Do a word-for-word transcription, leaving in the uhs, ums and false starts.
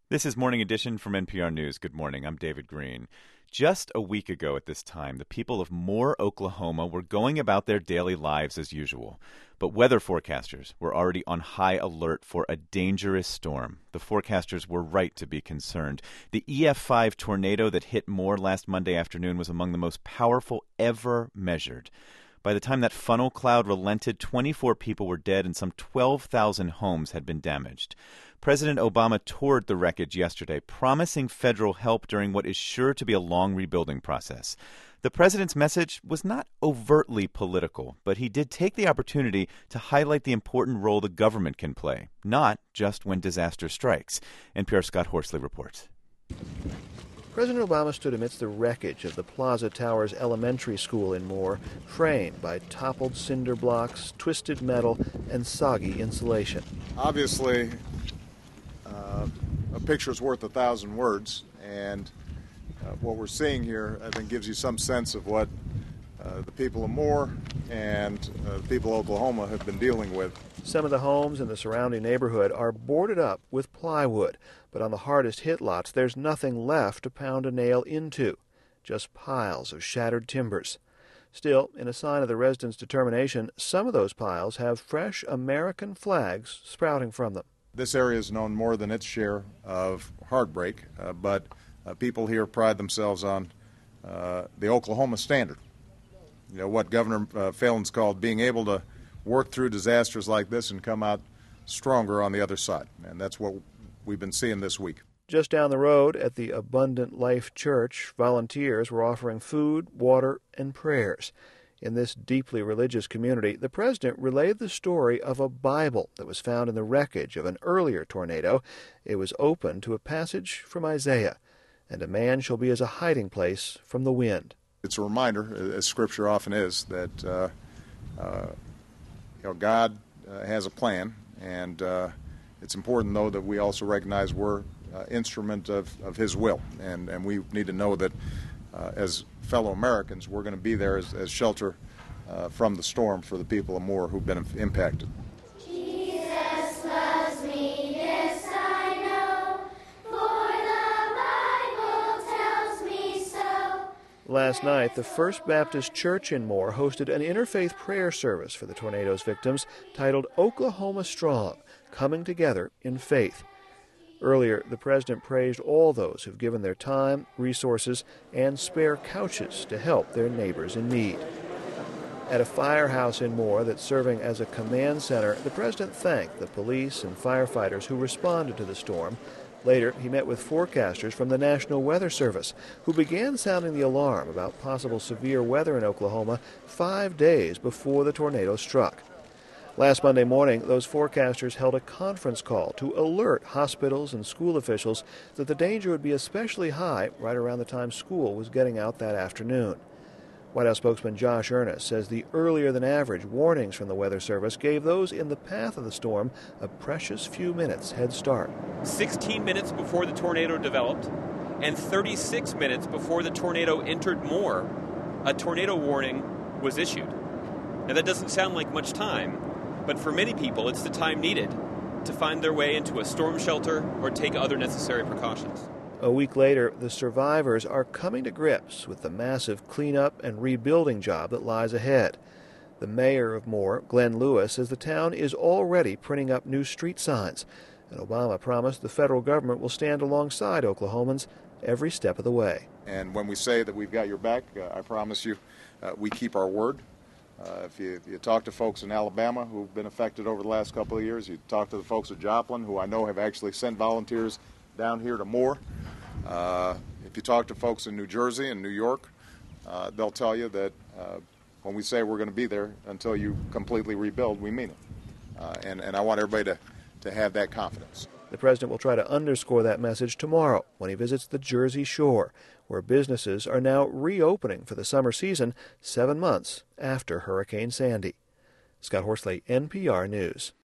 This is Morning Edition from N P R News. Good morning. I'm David Green. Just a week ago at this time, the people of Moore, Oklahoma were going about their daily lives as usual. But weather forecasters were already on high alert for a dangerous storm. The forecasters were right to be concerned. The E F five tornado that hit Moore last Monday afternoon was among the most powerful ever measured. By the time that funnel cloud relented, twenty-four people were dead and some twelve thousand homes had been damaged. President Obama toured the wreckage yesterday, promising federal help during what is sure to be a long rebuilding process. The president's message was not overtly political, but he did take the opportunity to highlight the important role the government can play, not just when disaster strikes. N P R's Scott Horsley reports. President Obama stood amidst the wreckage of the Plaza Towers Elementary School in Moore, framed by toppled cinder blocks, twisted metal, and soggy insulation. Obviously, uh, a picture's worth a thousand words, and uh, what we're seeing here, I think, gives you some sense of what uh, the people of Moore and uh, the people of Oklahoma have been dealing with. Some of the homes in the surrounding neighborhood are boarded up with plywood, but on the hardest hit lots, there's nothing left to pound a nail into, just piles of shattered timbers. Still, in a sign of the residents' determination, some of those piles have fresh American flags sprouting from them. This area has known more than its share of heartbreak, uh, but uh, people here pride themselves on uh, the Oklahoma standard. You know, what Governor uh, Phelan's called being able to work through disasters like this and come out stronger on the other side. And that's what we've been seeing this week. Just down the road at the Abundant Life Church, volunteers were offering food, water, and prayers. In this deeply religious community, the president relayed the story of a Bible that was found in the wreckage of an earlier tornado. It was open to a passage from Isaiah, and a man shall be as a hiding place from the wind. It's a reminder, as Scripture often is, that uh, uh, you know, God uh, has a plan, and uh, it's important, though, that we also recognize we're uh, instrument of, of His will, and, and we need to know that uh, as fellow Americans, we're going to be there as, as shelter uh, from the storm for the people of Moore who've been impacted. Jesus loves me, yes I know, for the Bible tells me so. Last night, the First Baptist Church in Moore hosted an interfaith prayer service for the tornado's victims titled Oklahoma Strong, Coming Together in Faith. Earlier, the president praised all those who've given their time, resources, and spare couches to help their neighbors in need. At a firehouse in Moore that's serving as a command center, the president thanked the police and firefighters who responded to the storm. Later, he met with forecasters from the National Weather Service, who began sounding the alarm about possible severe weather in Oklahoma five days before the tornado struck. Last Monday morning, those forecasters held a conference call to alert hospitals and school officials that the danger would be especially high right around the time school was getting out that afternoon. White House spokesman Josh Earnest says the earlier-than-average warnings from the Weather Service gave those in the path of the storm a precious few minutes head start. sixteen minutes before the tornado developed and thirty-six minutes before the tornado entered Moore, a tornado warning was issued. Now, that doesn't sound like much time, but for many people, it's the time needed to find their way into a storm shelter or take other necessary precautions. A week later, the survivors are coming to grips with the massive cleanup and rebuilding job that lies ahead. The mayor of Moore, Glenn Lewis, says the town is already printing up new street signs, and Obama promised the federal government will stand alongside Oklahomans every step of the way. And when we say that we've got your back, uh, I promise you uh, we keep our word. Uh, if, you, if you talk to folks in Alabama who've been affected over the last couple of years, you talk to the folks at Joplin, who I know have actually sent volunteers down here to Moore. Uh, if you talk to folks in New Jersey and New York, uh, they'll tell you that uh, when we say we're going to be there until you completely rebuild, we mean it. Uh, and, and I want everybody to, to have that confidence. The president will try to underscore that message tomorrow when he visits the Jersey Shore, where businesses are now reopening for the summer season seven months after Hurricane Sandy. Scott Horsley, N P R News.